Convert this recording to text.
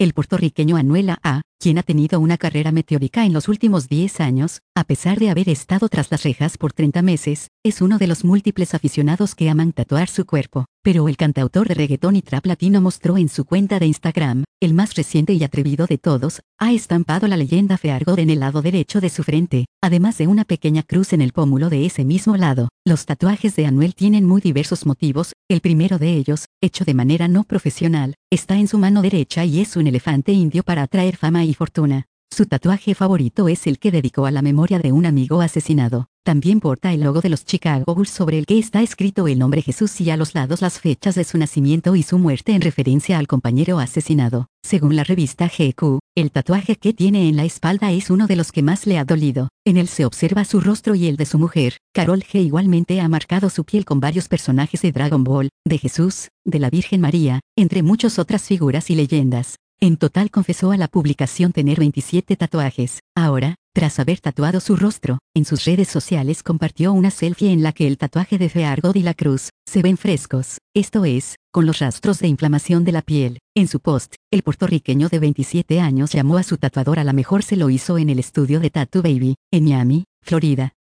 El puertorriqueño Anuel A., quien ha tenido una carrera meteórica en los últimos 10 años, a pesar de haber estado tras las rejas por 30 meses, es uno de los múltiples aficionados que aman tatuar su cuerpo. Pero el cantautor de reggaetón y trap latino mostró en su cuenta de Instagram, el más reciente y atrevido de todos, ha estampado la leyenda Fear God en el lado derecho de su frente, además de una pequeña cruz en el pómulo de ese mismo lado. Los tatuajes de Anuel tienen muy diversos motivos, el primero de ellos, hecho de manera no profesional, está en su mano derecha y es un elefante indio para atraer fama y fortuna. Su tatuaje favorito es el que dedicó a la memoria de un amigo asesinado. También porta el logo de los Chicago Bulls sobre el que está escrito el nombre Jesús y a los lados las fechas de su nacimiento y su muerte en referencia al compañero asesinado. Según la revista GQ, el tatuaje que tiene en la espalda es uno de los que más le ha dolido. En él se observa su rostro y el de su mujer. Karol G igualmente ha marcado su piel con varios personajes de Dragon Ball, de Jesús, de la Virgen María, entre muchas otras figuras y leyendas. En total confesó a la publicación tener 27 tatuajes. Ahora, tras haber tatuado su rostro, en sus redes sociales compartió una selfie en la que el tatuaje de Fear God y la cruz se ven frescos, esto es, con los rastros de inflamación de la piel. En su post, el puertorriqueño de 27 años llamó a su tatuador a la mejor se lo hizo en el estudio de Tattoo Baby, en Miami, Florida.